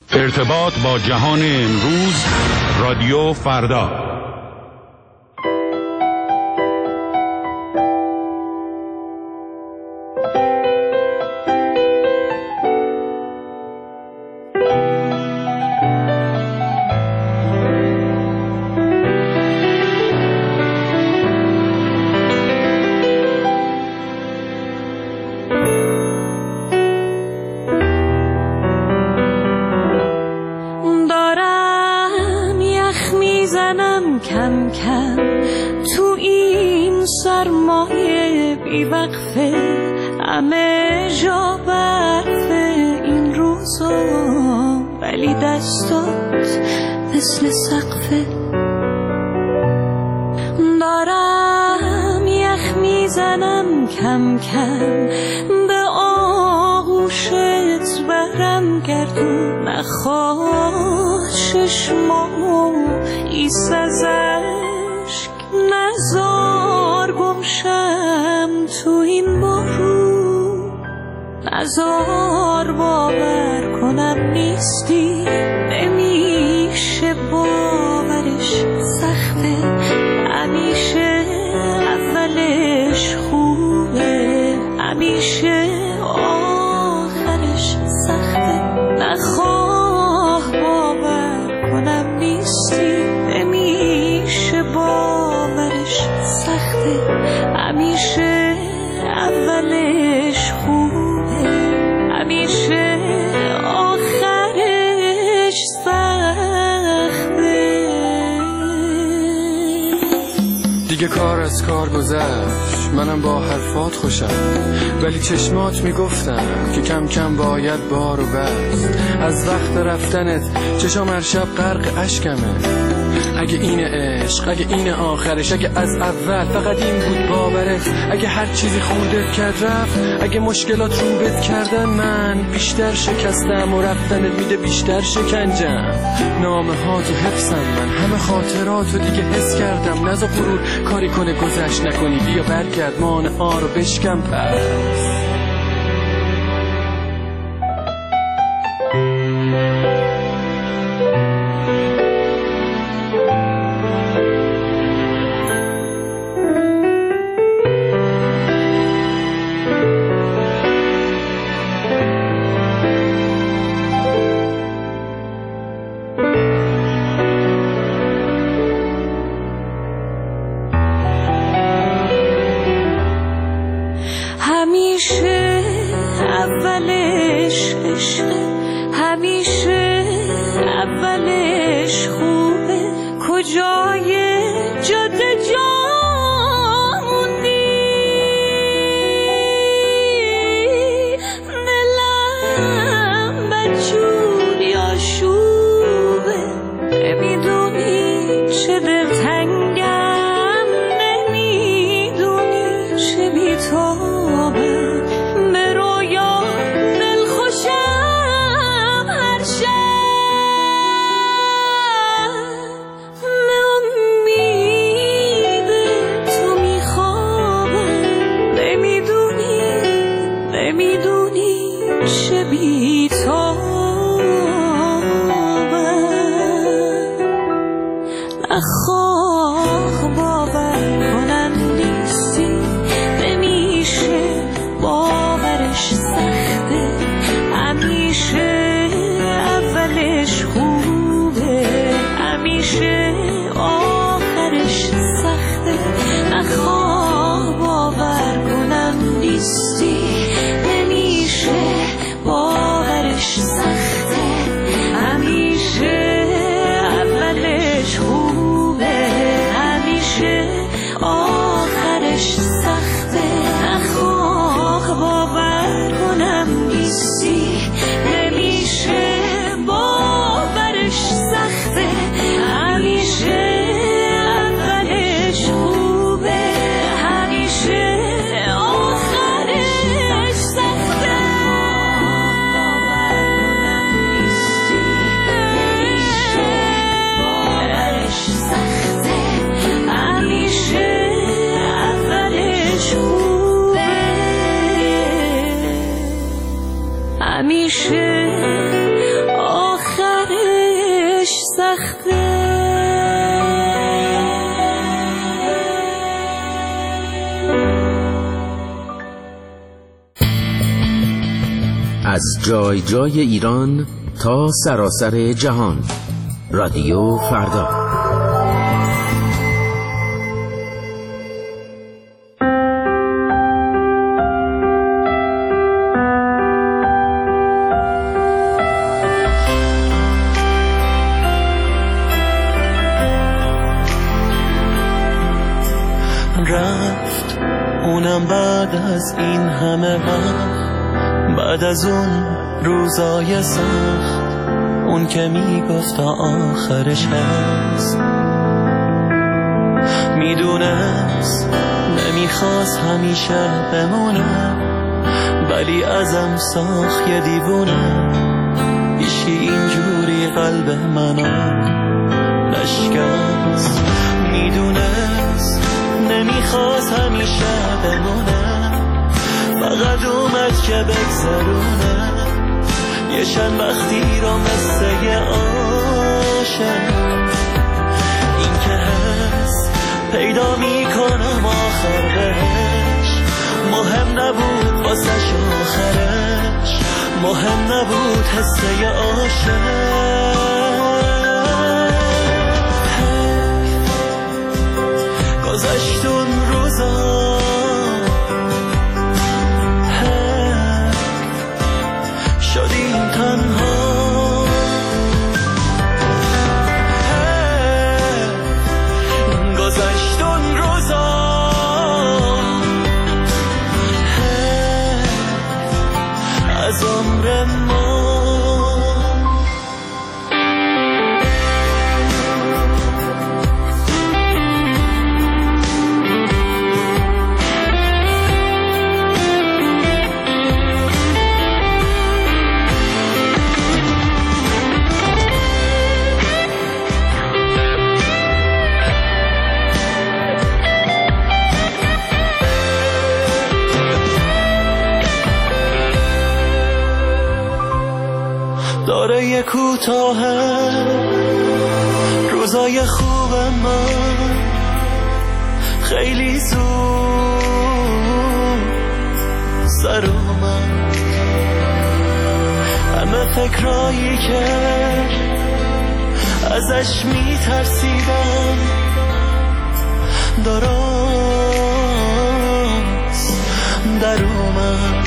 ارتباط با جهان امروز، رادیو فردا. کم کم تو این سرمایه بی وقفه، همه جا برفه این روزا، ولی دستات مثل سقفه. دارم یخ میزنم کم کم، به آغوشت برم گردون، نخواه چشمامو ایست از عشق، نزار گمشم تو این بارون، نزار باور کنم نیستی، نمیشه باورش سخته، همیشه اولش خوبه، همیشه آخرش سخته، نخواه باور کنم نیستی، نمیشه باورش سخته، همیشه اولش خوبه، همیشه آخرش سخته. دیگه کار از کار گذشت، منم با حرفات خوشم، ولی چشمات میگفتم که کم کم باید بارو بست. از وقت رفتنت چشام هر شب غرق اشکمه، اگه این عشق، اگه این آخرش، اگه از اول فقط این بود باورت، اگه هر چیزی خوردت کرد رفت، اگه مشکلات روبت کردن من بیشتر شکستم و رفتنت میده بیشتر شکنجم. نامه ها تو حفظم من، همه خاطراتو دیگه حس کردم، نزا غرور کاری کنه گذشت نکنی، بیا برگرد مانع ها رو بشکم پس. همیشه اولش عشقه، همیشه اولش خوبه، کجای جاده جا موندی، دلم بدجوری آشوبه، نمیدونی چه دلتنگم، نمیدونی چه بی‌تابم، به رویا دلخوشم هر شب، به امید از جای جای ایران تا سراسر جهان. رادیو فردا. رفت اونم بعد از این همه وقت، بعد از اون روزای سخت، اون که میگفت تا آخرش هست. میدونست نمیخواست همیشه بمونه، ولی ازم ساخت یه دیوونه. ایشی اینجوری قلب منو نشکست. میدونست نمیخواست همیشه بمونه، فقط اومد که بگذرونه یه چند وقتی رو مثل یه عاشق. این که هست پیدا میکنم آخر بهش، مهم نبود واسش آخرش، مهم نبود حسه یه عاشق. گذشت اون روزا شدیم تنها، گذشت اون روزا از عمر ما. داره کوتاهه روزای خوب من، خیلی زود سر اومد. همه فکرایی که ازش میترسیدم درست در اومد.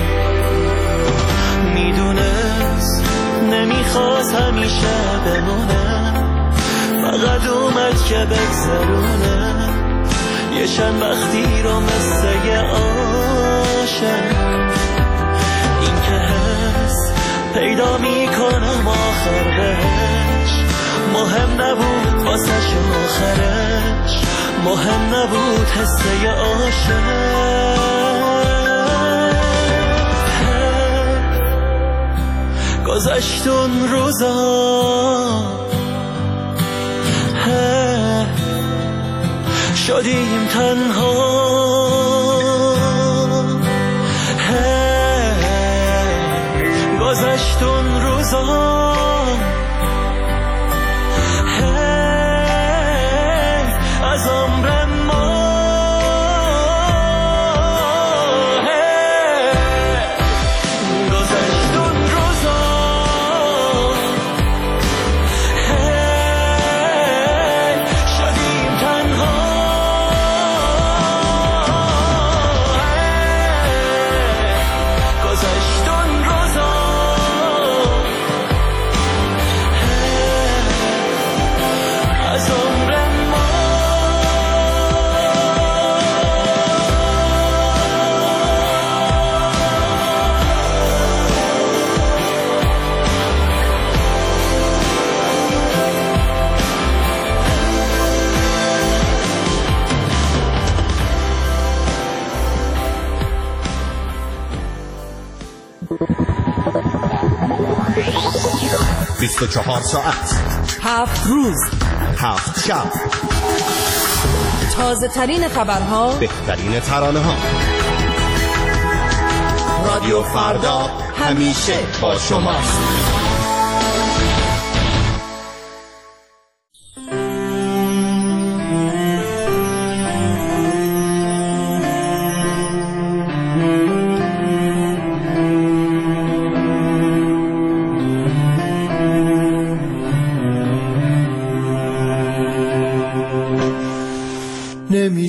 میدونست نمیخواست همیشه بمونه، فقط اومد که بگذرونه یه چند وقتی رو مثل یه عاشق. این که هست پیدا میکنم آخر بهش، مهم نبود واسش آخرش، مهم نبود حسه یه عاشق. گذشت اون روزا شدیم تنها، گذشت اون روزا از عمر ما. بیست و 24 ساعت 7 روز 7 شب، تازه ترین خبرها، بهترین ترانه ها. رادیو فردا همیشه با شماست.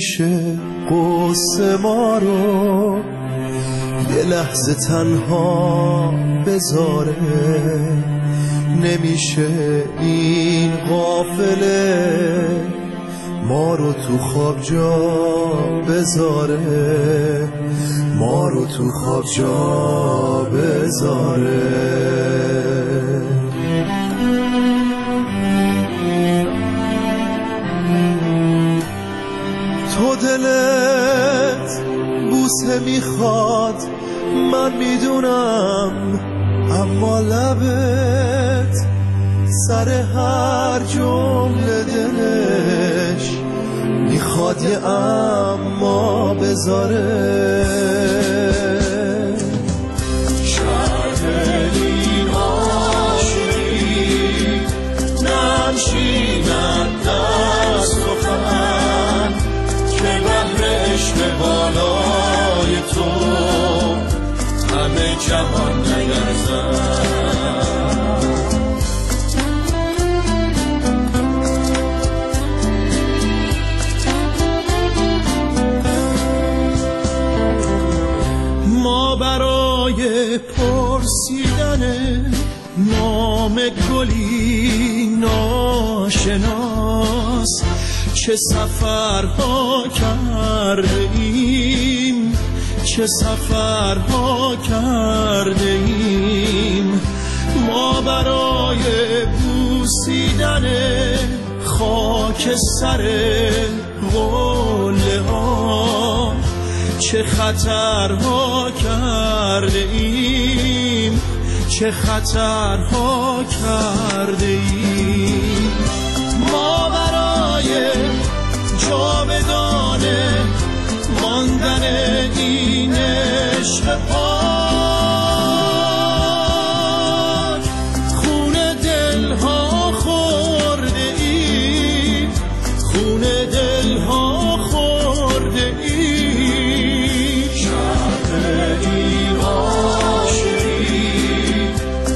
نمیشه قصه ما رو یه لحظه تنها بذاره، نمیشه این قافله ما رو تو خواب جا بذاره، ما رو تو خواب جا بذاره. تو دلت بوسه میخواد من میدونم، اما لبت سر هر جمله دلش میخواد یه اما بذاره. شاید این عاشقی ننشیند دست و خم که بهر عشق بالای تو همه جهان نگرزد. ما برای پرسیدن نام گلی ناشناس چه سفرها کرده ایم، چه سفرها کرده ایم. ما برای بوسیدن خاک سر قله ها چه خطرها کرده ایم، چه خطرها کرده ایم. ما برای جاودانه ماندن این عشق پاک خون دلها خورده ایم، خون دلها خورده ایم. شب این عاشقی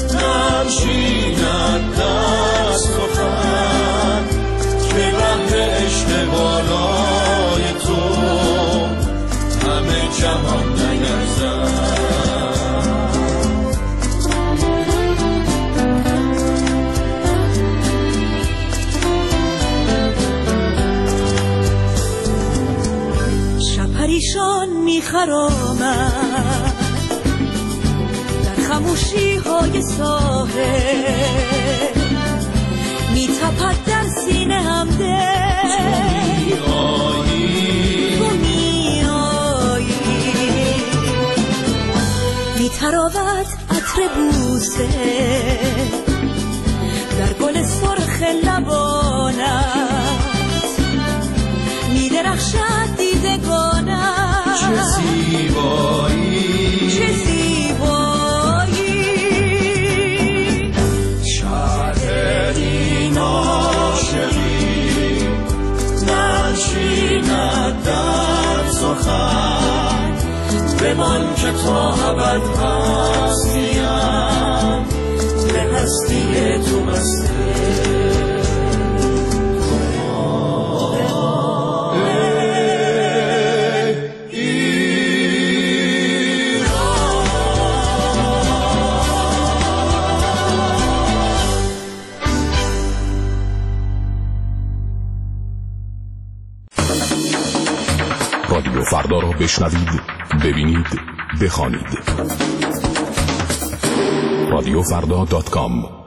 ننشیند دست و خم که بهر عشق بالای تو همه جهان نگرزد. شب پریشان میخرامد در خموشی های ساحل، میتپد در سینه هم دل. تو میایی میتراود عطر بوسه در گل سرخ لبانت، میدرخشد دیدگانت. چه زیبایی، چه زیبایی. شاید این عاشقی ننشیند در سخن بمان که تا ابد هستیم به هستی تو مسته. رادیو فردا را بشنوید، ببینید، بخوانید. radiofrda.com.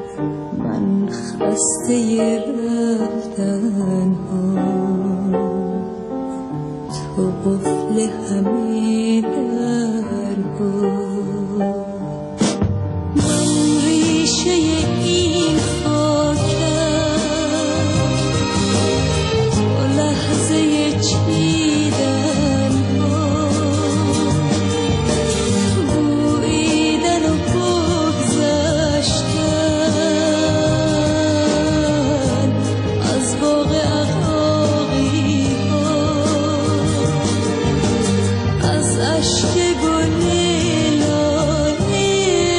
خسته رفتن ها همه درها من ریشه این خاکم تو لحظه چیدن ها بویدن و بگذشتن از باغ عقاقی ها از عشق گل لاله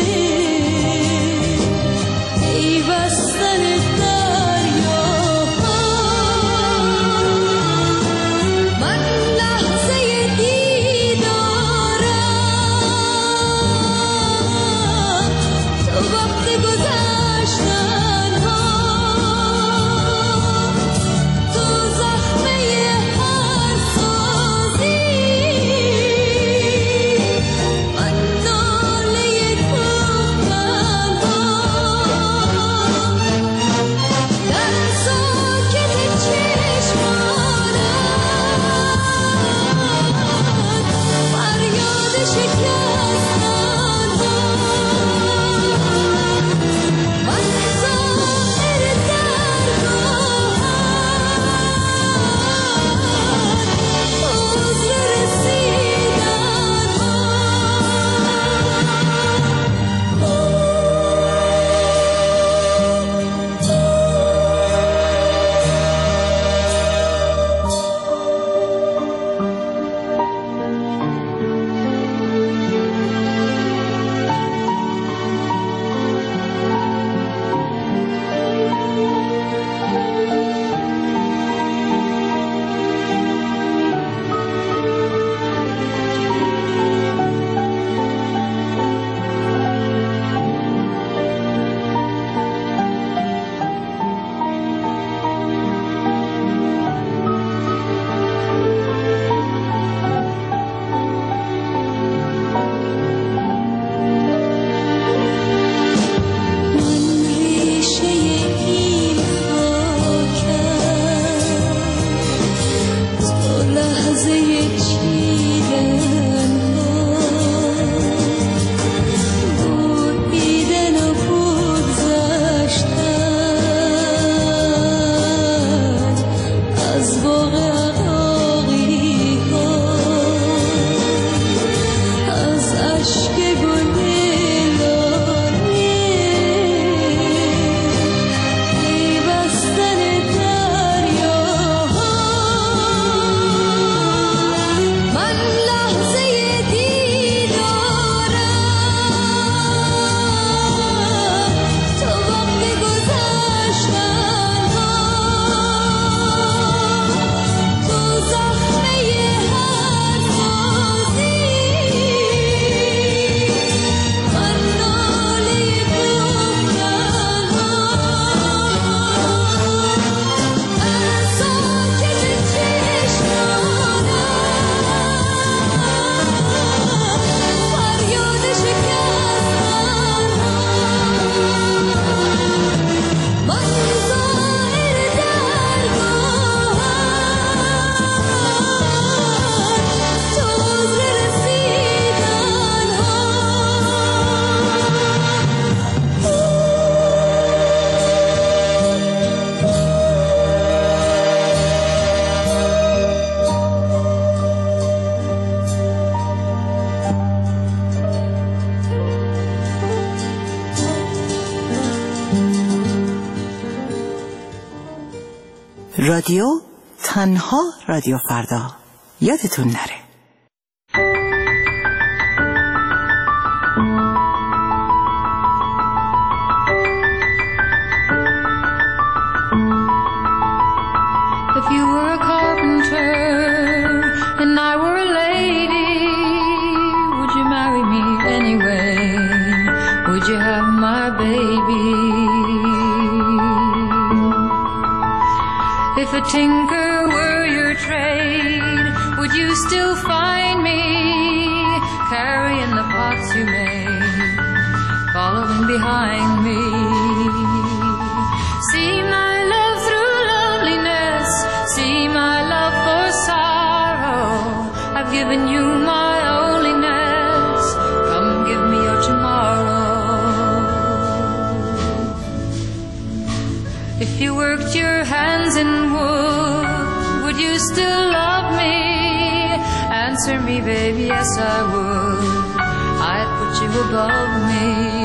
پیوستن دریاها من لحظه دیدارم تو وقت گذشتن ها تو زخمه هر سازی من ناله دخترها در ساکت چشمانت فریاد شکستن ها من ظاهر درگاهت عذر رسیدن ها من ریشه این خاکم تو لحظه چیدن ها بویدن و بگذشتن از باغ عقاقی ها از اشک گل لاله پیوستن دریاها من لحظه دیدارم تو وقت گذشتن ها تو زخمه هر سازی من ناله دخترها در ساکت چشمانت فریاد شکستن ها من ظاهر درگاهت تو عذر رسیدن ها رادیو تنها رادیو فردا یادتون نره. If you were a carpenter and I were a lady, would you marry me anyway? Would you have my baby? If a tinker were your trade, would you still find me carrying the pots you made, following behind me? See my love through loneliness, see my love for sorrow. I've given you my loneliness. Come give me your tomorrow. If you worked your hands in would you still love me? Answer me, baby, yes I would. I'd put you above me.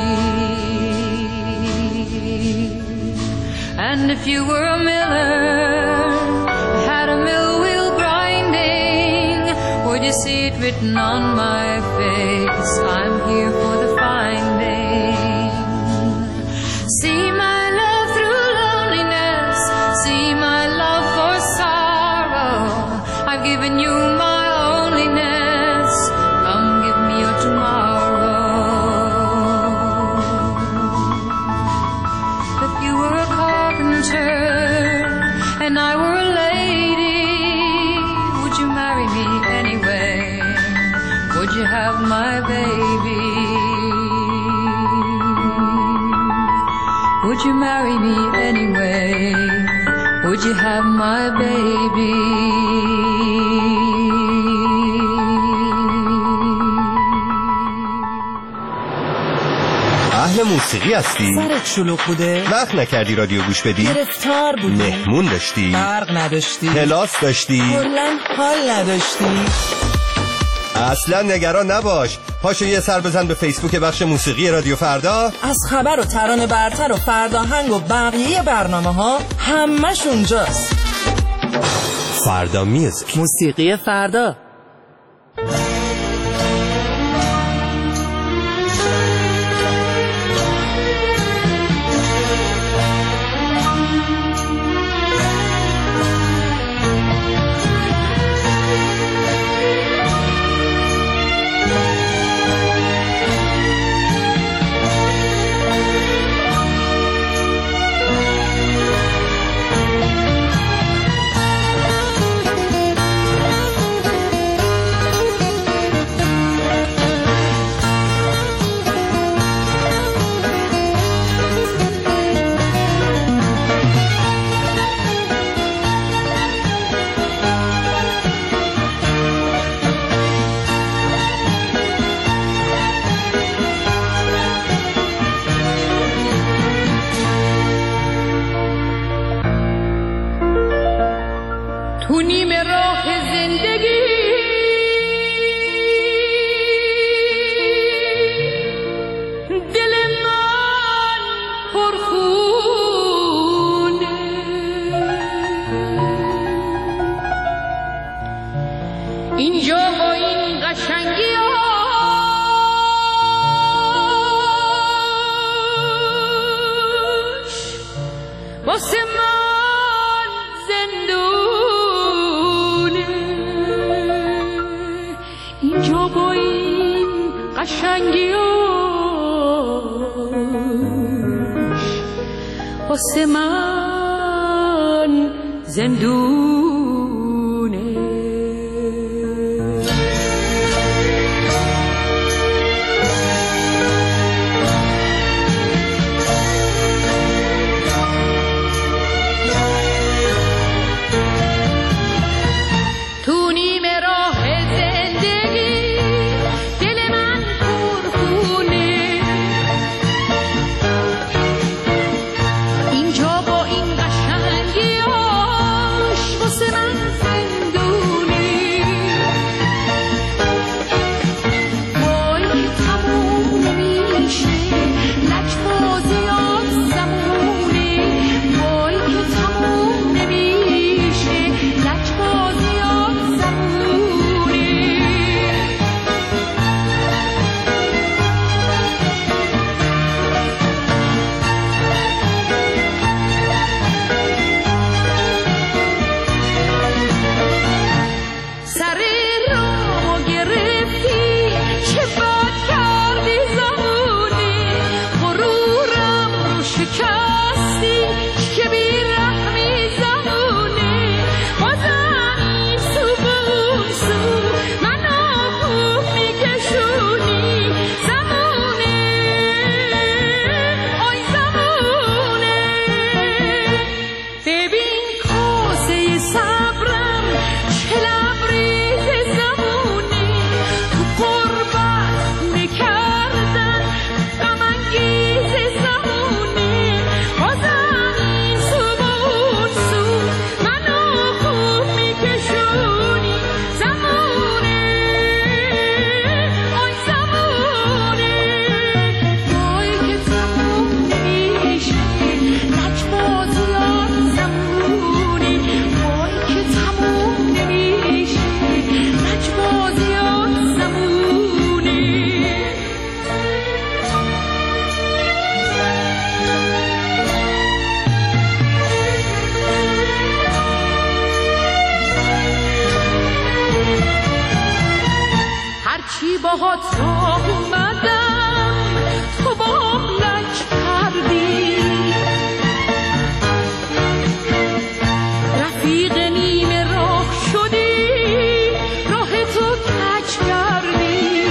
And if you were a miller, had a mill wheel grinding, would you see it written on my face? I'm here for the finding. See my love through loneliness, see my love for sorrow. I've given you my loneliness. Come give me your tomorrow. If you were a carpenter and I were a lady, would you marry me anyway? Would you have my baby? Would you marry me anyway? Would you have my baby? اهل موسیقی هستی؟ سرت شلوغ بوده؟ وقت نکردی رادیو گوش بدی؟ گرفتار بودی؟ مهمون داشتی؟ برق نداشتی؟ کلاس داشتی؟ کلاً حال نداشتی؟ اصلا نگران نباش، پاشو یه سر بزن به فیسبوک بخش موسیقی رادیو فردا. از خبر و ترانه برتر و فرداهنگ و بقیه برنامه ها همش اونجاست. فردا میوزیک، موسیقی فردا. تو نیم راه زندگی دل من پرخونه، اینجا با این قشنگی هاش واسه من زندونه، اینجا با این قشنگیاش واسه من زندونه. تو نیم راه زندگی دل من پرخونه، اینجا با این قشنگیاش هرچی باهات راه اومدم تو با لک کردی، رفیق نیمه راه شدی راه تو کج کردی.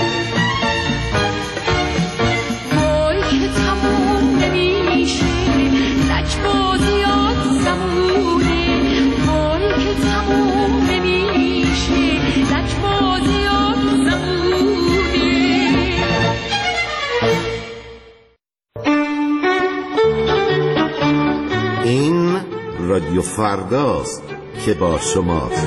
وای که تموم نمیشه لک بازیات زمونه، وای که تموم نمیشه لک بازیات زمونه. این رادیو فرداست که با شماست.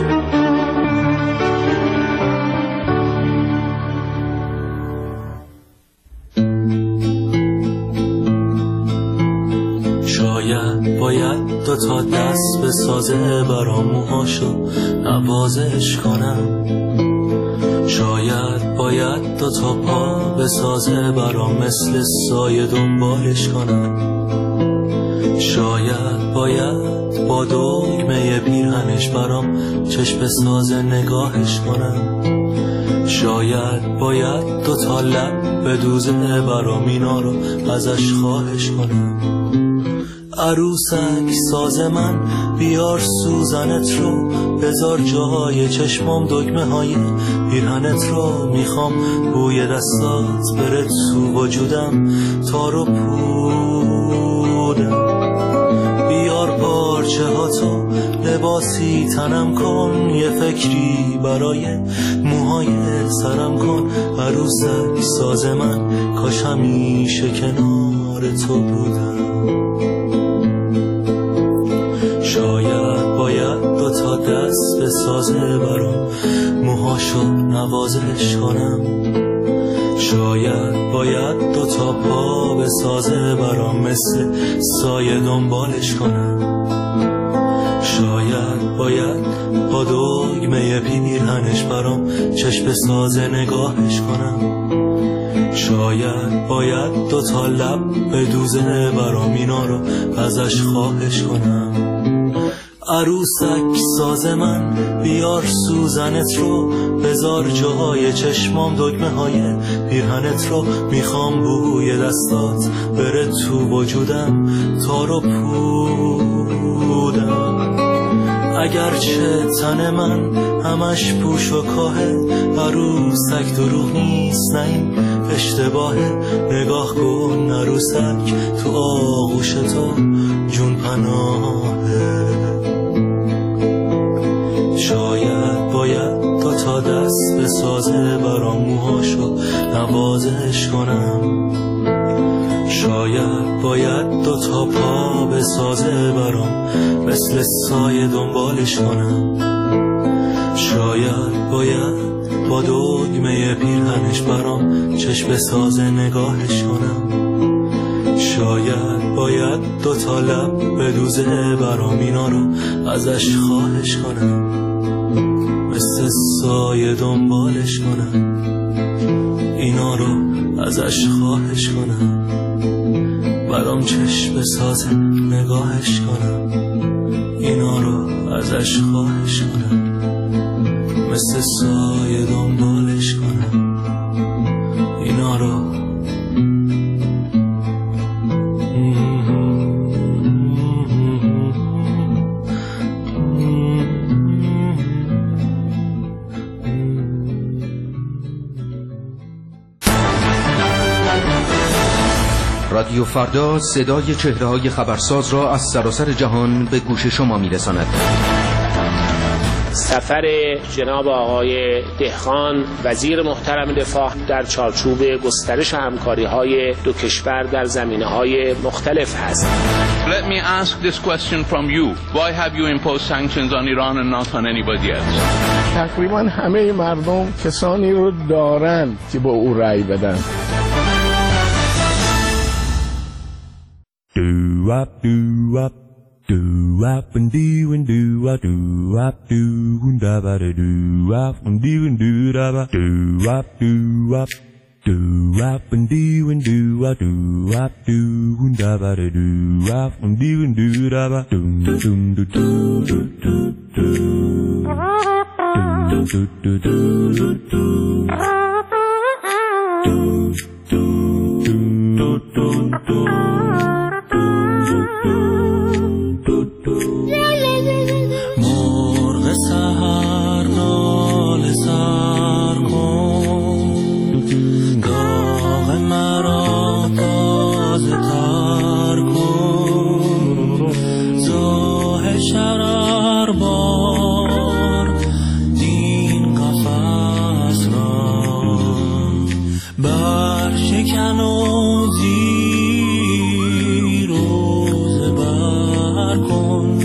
شاید باید دو تا دست به سازه برام موهاشو نوازش کنم، شاید باید دو تا پا به سازه برام مثل سایه دنبالش کنم، شاید باید با دگمه پیرهنش برام چشم سازه نگاهش کنم، شاید باید دو تا لب به دوزه برام اینا رو ازش خواهش کنم. عروسک ساز من بیار سوزنت رو، بذار جای چشمام دگمه های پیرهنت رو، میخوام بوی دستات بره تو وجودم تا رو پودم. بیار پارچه ها تو لباسی تنم کن، یه فکری برای موهای سرم کن. عروسک ساز من کاش همیشه کنار تو بودم. شاید باید دو تا دست به سازه برام موهاشو نوازش کنم، شاید باید دو تا پا به سازه برام مثل سایه دنبالش کنم، شاید باید با دگمه پیرهنش برام چشم سازه نگاهش کنم، شاید باید دو تا لب به دوزه برام اینا رو ازش خواهش کنم. عروسک ساز من بیار سوزنت رو، بذار جاهای چشمام دگمه های پیرهنت رو، میخوام بوی دستات بره تو وجودم تا رو پودم. اگرچه تن من همش پوش و کاهه، عروسک دروغ نیست نه این اشتباهه. نگاه کن عروسک تو آغوش تو جون پناهه. شاید باید دو تا دست به سازه برام موهاشو نوازش کنم، شاید باید دو تا پا به سازه برام مثل سایه دنبالش کنم، شاید باید با دگمه پیرهنش برام چشم سازه نگاهش کنم، شاید باید دو تا لب به دوزه برام اینا رو ازش خواهش کنم، مثل سایه دنبالش کنم، اینا رو ازش خواهش کنم، برام چشم سازه نگاهش کنم، اینا رو ازش خواهش کنم، مثل سایه دنبالش کنم، اینا رو رادیو فردا صدای چهره‌های خبرساز را از سراسر جهان به گوش شما می‌رساند. سفر جناب آقای دهقان وزیر محترم دفاع در چارچوب گسترش همکاری‌های دو کشور در زمینه‌های مختلف هست. Let me ask this question from you. Why have you imposed sanctions on Iran and not on anybody else? تقریبا همه مردم کسانی رو دارن که با او رأی بدن. Do up do up do up and do and do up do up do and da ba do up and do da ba do up do up do up and do and do up do up do and da ba do up and do da ba dum dum do do do do do do do do do do مرغ سحر ناله سر کن داغ مرا تازه تر کن زاه شرر بار دین قفس را برشکن و زیر و زبر کن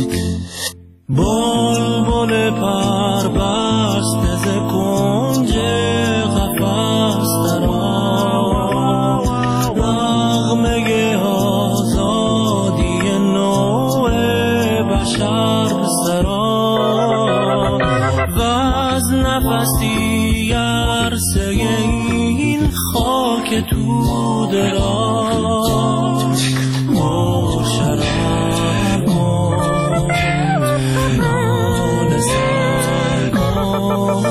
بلبل پر بسته ز کنج قفس درآ نغمه آزادی نوع بشر سرا و از نفسی عرصه این خاک توده را شرار کن ناله سر کن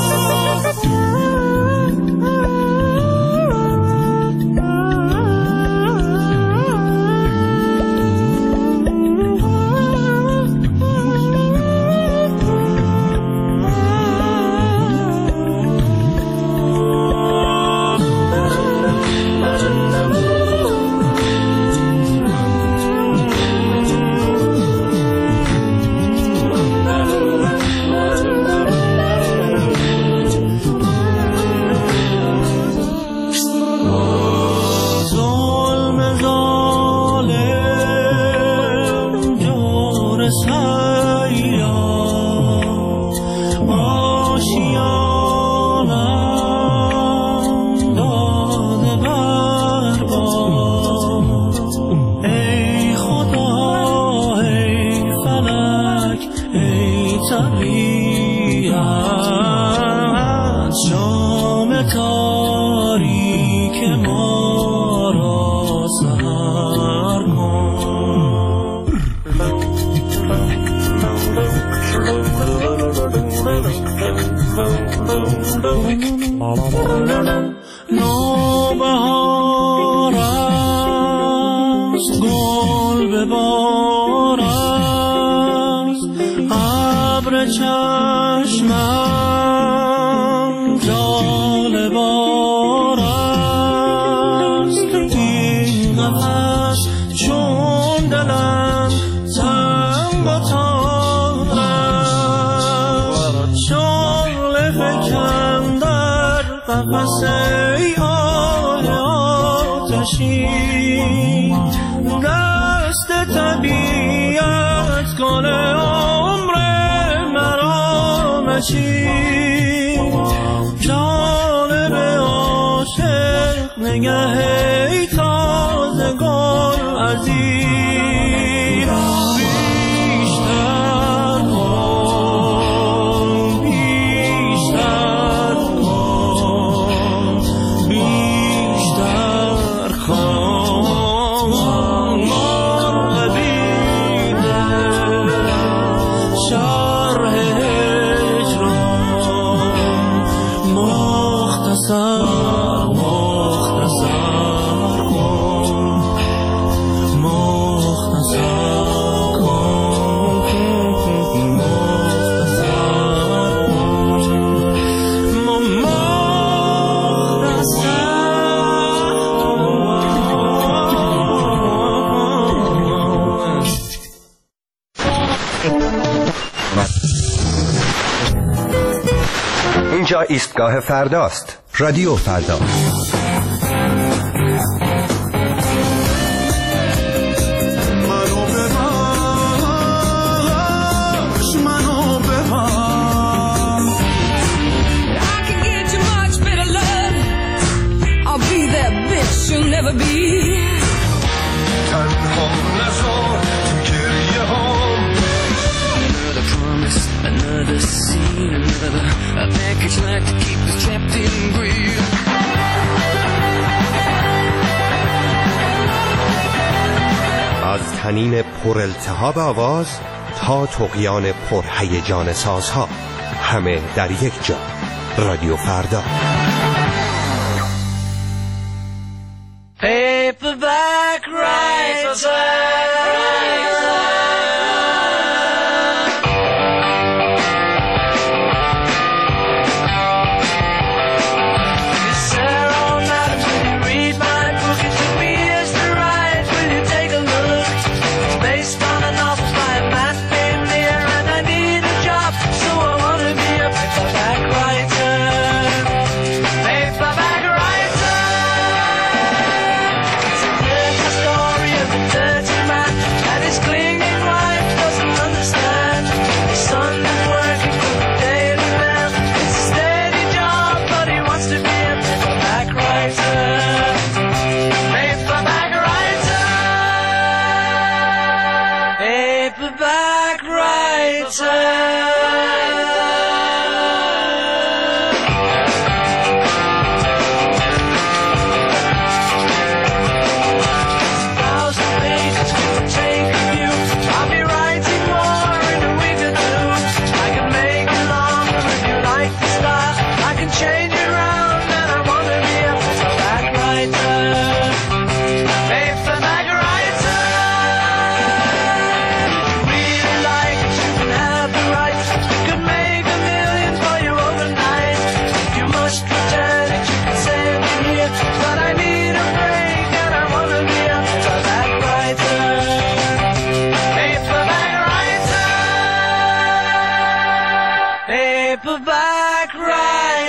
شام تاریک ما را سحر کن نوبهار است گل به بار است ابر چشمم جالبار است این قفس چون دلم تنگ و تار است شعله فکن در قفس ای آه آتشین دست طبیعت کنه عمر مرا مچین جانب عاشق نگه ای تازه گل عزیز بیشتر کن بیشتر کن بیشتر کن مرغ بیده شرح هجران مختصر اینجا ایستگاه فرداست. رادیو فردا. از طنین پر التهاب آواز تا طغیان پر هیجان سازها، همه در یک جا. رادیو فردا.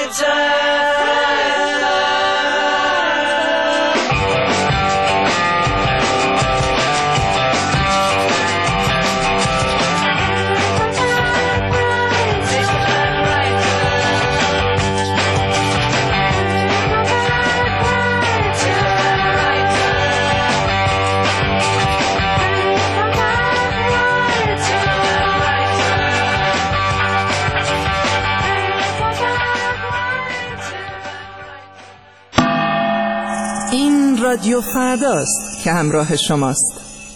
رادیو فرداست که همراه شماست.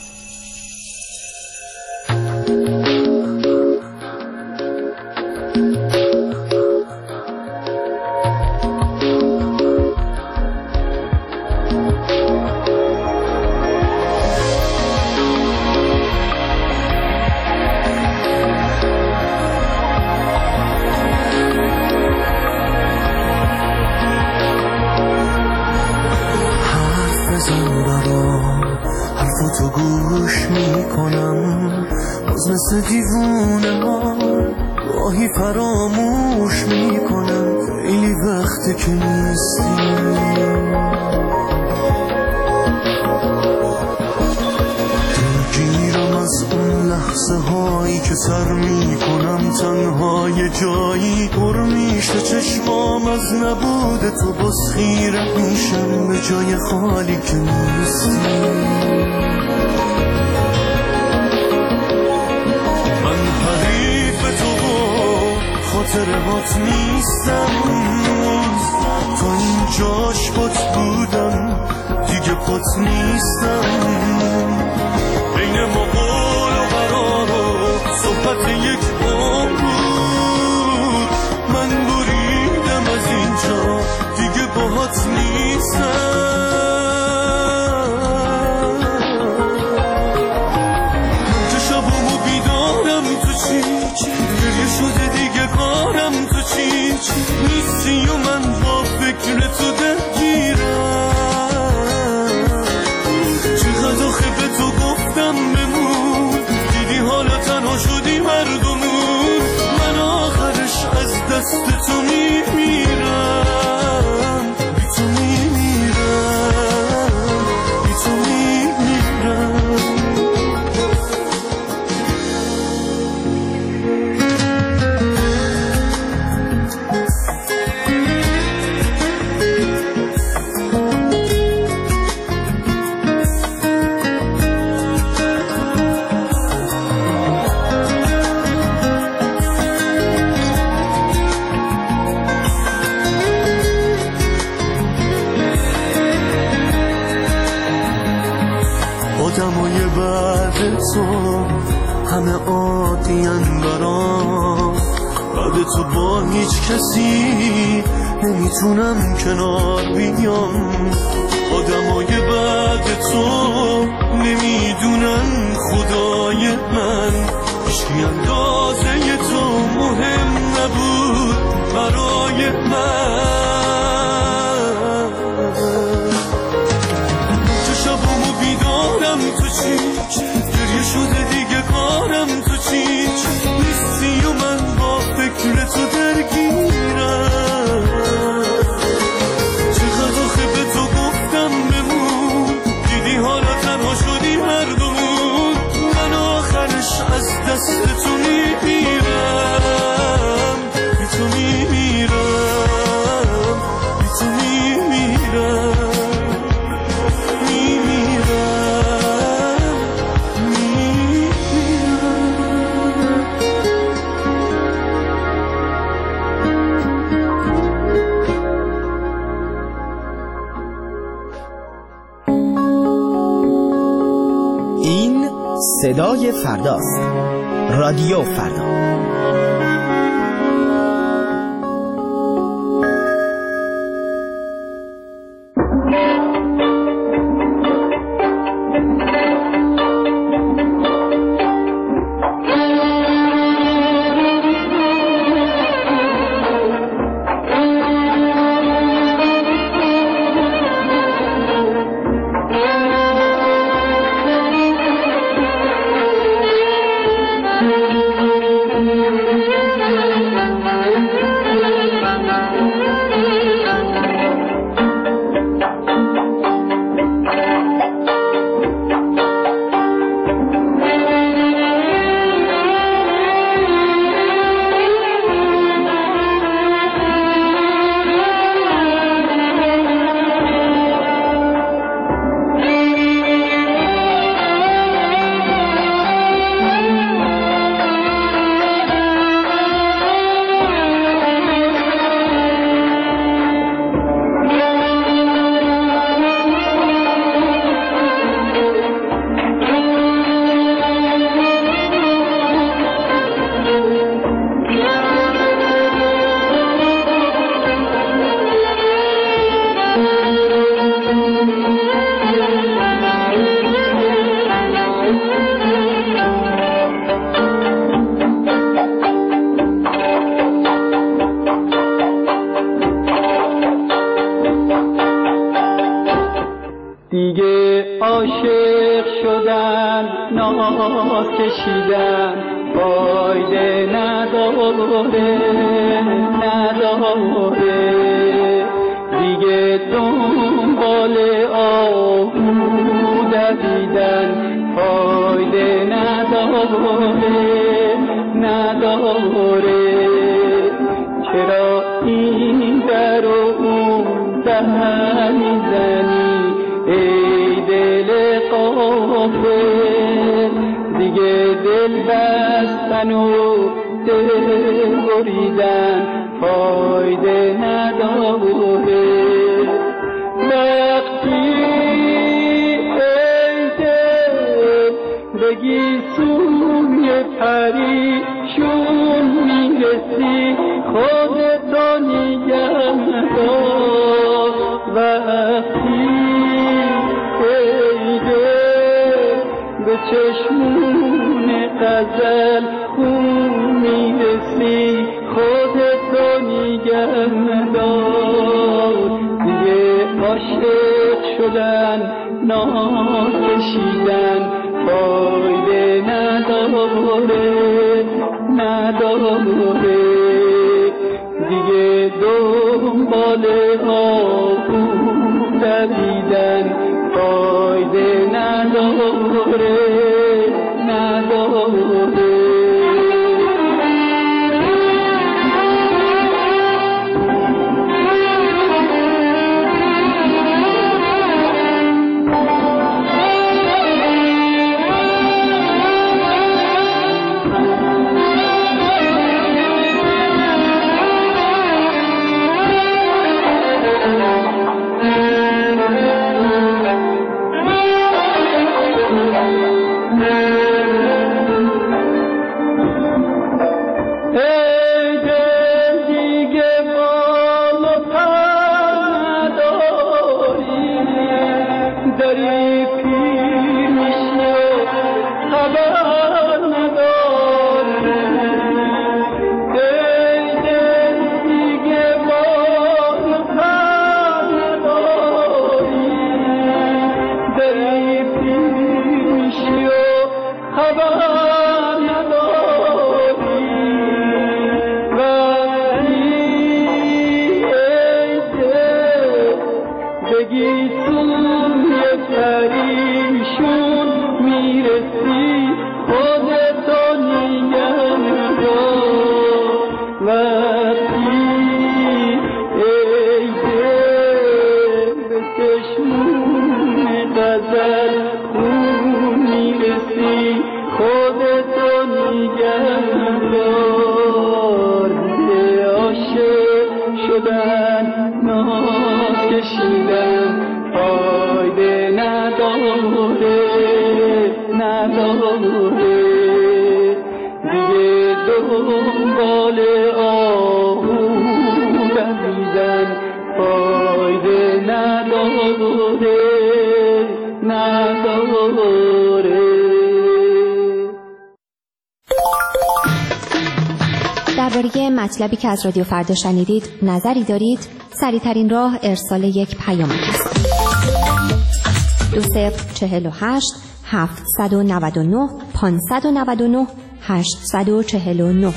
حرفاتو گوش میکنم، باز مثل دیوونه ها گاهی فراموش میکنم. خیلی وقته که نیستی، دلگیرم از اون لحظه هایی که سر میکنم تنها یه جایی پر میشه چشمام از نبود تو، باز خیره میشم به جای خالی که نیستی. من حریف تو و خاطرات نیستم، تا اینجاش پات بودم دیگه پات نیستم. بین ما قول و قرار و صحبت یک عمر بود، من بریدم از اینجا دیگه باهات نیستم. من که شبامو بیدارم تو چی، گریه شده دیگه کارم تو چی، نیستی و من با فکر تو درگیرم. چقدر آخه به تو گفتم بمون، دیدی حالا تنها شدی مردمون. من آخرش از دست تو میمیرم، بی تو میمیرم، بی تو میمیرم. آدمای بعد تو همه عادین برام، بعد تو با هیچ کسی نمیتونم کنار بیام. آدمای بعد تو نمیدونن خدای من، هیچکی اندازه تو مهم نبود برای من. شبامو بیدارم تو چی، گریه شده دیگه کارم تو چی، نیستی و من با فکر تو درگیرم. چقدر آخه به تو گفتم بمون، دیدی حالا تنها شدی مردمون. من آخرش از دست تو میمیرم، بی تو میمیرم، بی تو میمیرم. صدای فرداست. رادیو فردا. شدن ناز کشیدن فایده نداره دیگه دنبال آهو دویدن فایده نداره چرا این در و اون در میزنی ای دل غافل دیگه دل بستن و دل بریدن فایده نداره وقتی ای دل بگی سوی پریشون میرسی خودتو نگه دار وقتی ای دل به چشمون غزل خون میرسی خودتو نگه دار دیگه عاشق شدن ناز کشیدن فایده نداره دیگه دنبال آهو دویدن فایده نداره درباره مطلبی که از رادیو فردا شنیدید نظری دارید؟ سریع‌ترین راه ارسال یک پیام است. 2048 799 599 849.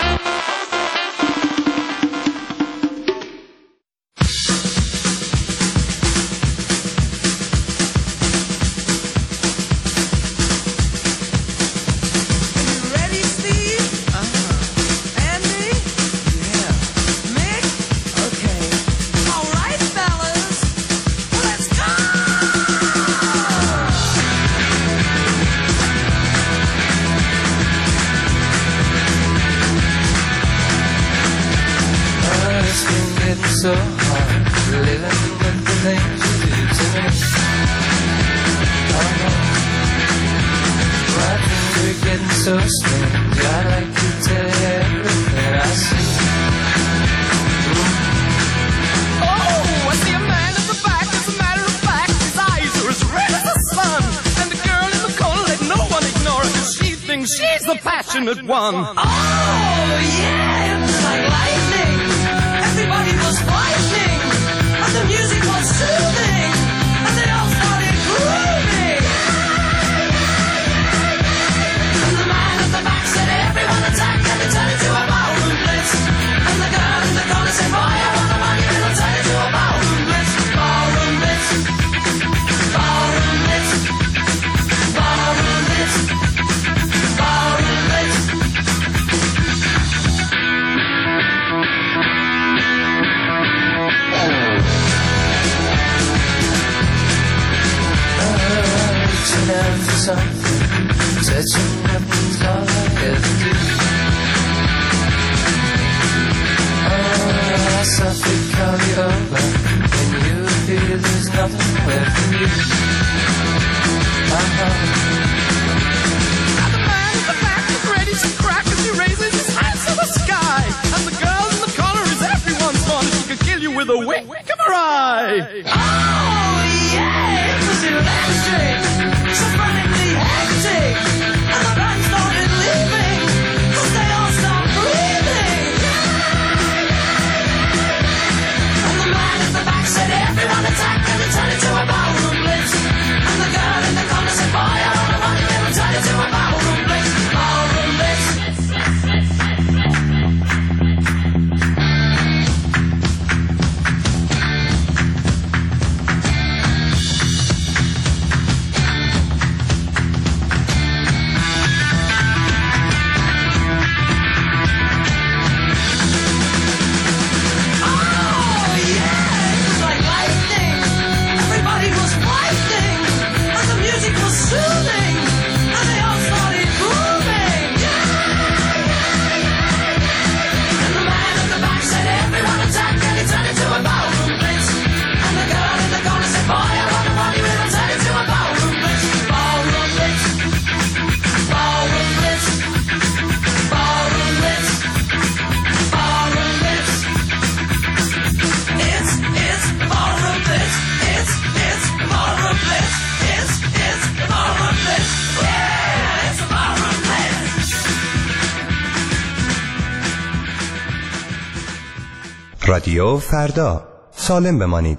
So hard living with the things you do to me. Oh, my things are getting so strange. I'd like to tell you everything I see. Oh, I see a man at the back. As a matter of fact, his eyes are as red as the sun. And the girl in the corner, let no one ignore her, 'cause she thinks she's the passionate one. Oh, yeah, it was like lightning. Everybody was fighting, and the music was soothing, and they all started grooving. crying out for something, touching nothing's all I ever do. Oh, I softly call you over when you feel there's nothing left for you. Now the man in the back is ready to crack as he raises his hands to the sky, and the girl in the corner is everyone's fun. She could kill you with a wink of her eye. Oh yeah, it was electric, so frantically hectic, and the band started leaving, 'cause they all stopped breathing. And the man in the back said everyone attack, and he turned into a ballroom blitz. And the girl in the corner said boy I don't know what to do, and turned into a ballroom blitz. Ballroom blitz. رادیو فردا، سالم بمانید.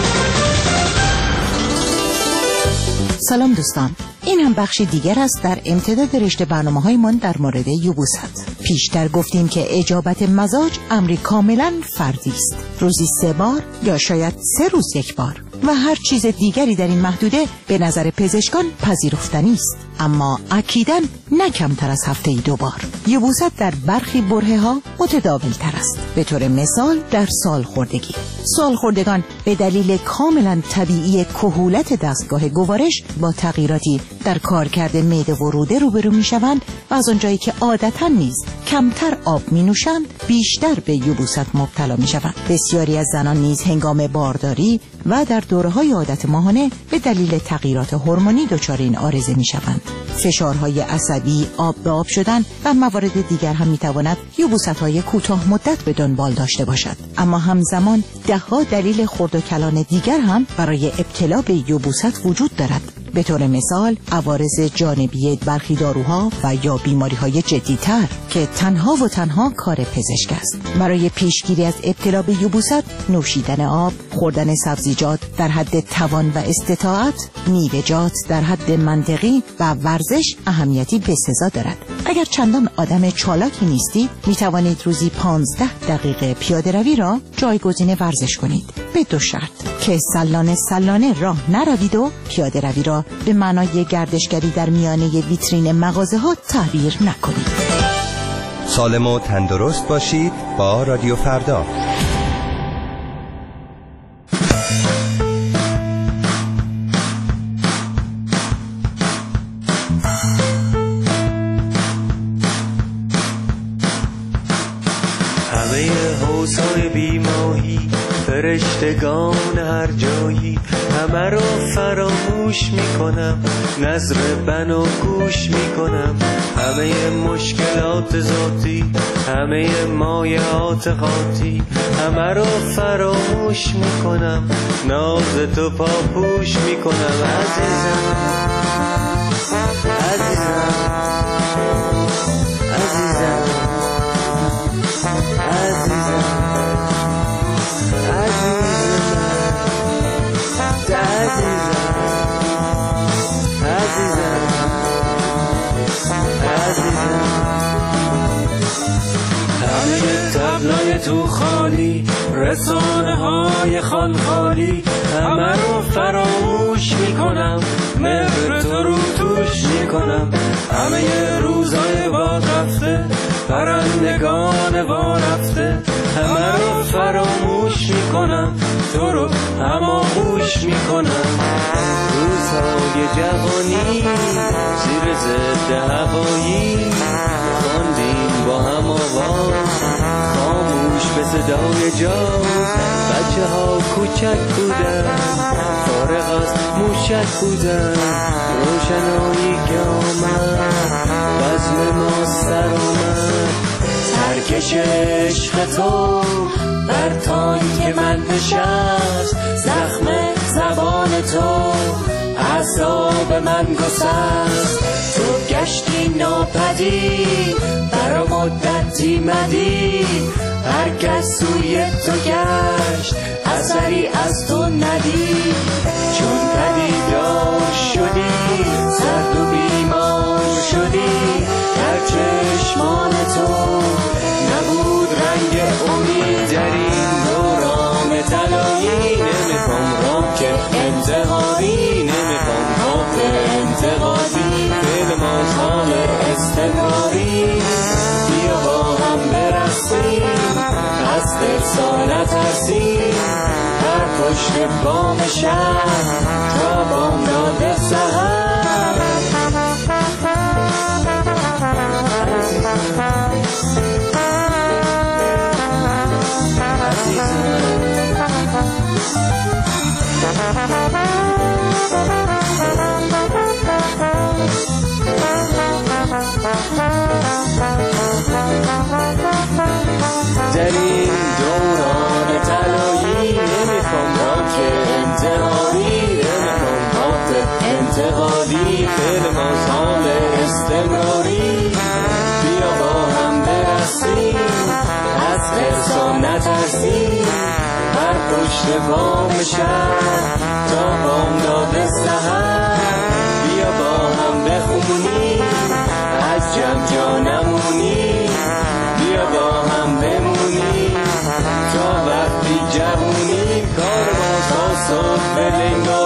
سلام دوستان، این هم بخشی دیگر است در امتداد رشته برنامه‌های من در مورد یبوست. پیشتر گفتیم که اجابت مزاج امری کاملا فردی است، روزی 3 بار یا شاید 3 روز 1 بار، و هر چیز دیگری در این محدوده به نظر پزشکان پذیرفتنی است، اما اکیداً نه کمتر از هفته 2 بار. یبوست در برخی برهه‌ها متداول تر است. به طور مثال در سالخوردگی، سالخوردگان به دلیل کاملا طبیعی کهولت دستگاه گوارش با تغییراتی در کارکرد معده و روده روبرو می‌شوند و از آنجایی که عادتاً نیز کمتر آب می‌نوشند بیشتر به یبوست مبتلا می‌شوند. بسیاری از زنان نیز هنگام بارداری و در دوره‌های عادت ماهانه به دلیل تغییرات هورمونی دچار این عارضه می‌شوند. فشارهای عصبی، آب به آب شدن و موارد دیگر هم می‌تواند یبوست‌های کوتاه مدت به دنبال داشته باشد. اما همزمان ده‌ها دلیل خرد و کلان دیگر هم برای ابتلا به یبوست وجود دارد. به طور مثال عوارض جانبی برخی داروها و یا بیماری‌های جدی‌تر که تنها و تنها کار پزشک است. برای پیشگیری از ابتلا به یبوست، نوشیدن آب، خوردن سبزیجات در حد توان و استطاعت، میوه‌جات در حد منطقی و ورزش اهمیتی بسزا دارد. اگر چندان آدم چالاکی نیستید، می توانید روزی 15 دقیقه پیاده روی را جایگزین ورزش کنید، به 2 شرط: که سلانه راه نروید و پیاده روی را به معنای گردشگری در میانه ویترین مغازه ها تعبیر نکنید. سالم و تندرست باشید با رادیو فردا. همه حوضای بیماهی، فرشتگان هر جایی، همه رو فراموش میکنم، نظر بنا گوش میکنم. همه مشکلات ذاتی، همه مایعات خاطی، همه رو فراموش میکنم، ناز تو پاپوش میکنم. عزیزم عزیزم عزیزم همه تبلای تو خالی، رسانه های خان خالی، همه رو فراموش میکنم، مهر تو رو توش میکنم. همه روزای باد رفته، پرندگان وا رفته، همه رو فراموش میکنم، تو رو هماغوش میکنم. روزهای جوانی زیر ضد هوایی خواندیم با هم آواز خاموش به صدای جاز. بچه ها کوچک بودن فارغ از موشک بودن. روشنایی که آمد بزم ما سر اومد. ترکش عشق تو بر تانک من نشست. زخم زبان تو اعصاب من گسست. تو گشتی ناپدید برا مدتی مدید. هر کس سوی تو گشت اثری از تو ندید. چون پدیدار شدی سرد و بیمار شدی. در چشمان تو نبود رنگ امید. در این دوران طلایی نمیخوام راک انتقادی نمیخوام راک انتقادی. فعل مازال استمراری بیا با هم برسیم. از فرسا نترسیم در پشت بام شهر تا بامداد سحر. در این دوران طلایی نمیخوام راک انتقادی نمیخوام راک انتقادی. فعل مازال استمراری بیا با هم برسیم. از فرسا نترسیم بر پشت بام شهر تا بامداد سحر. بیا با هم بخونیم از جمع جا نمونیم. بیا با هم بمونیم تا وقتی جوونیم. کار ما تا صبح لنگار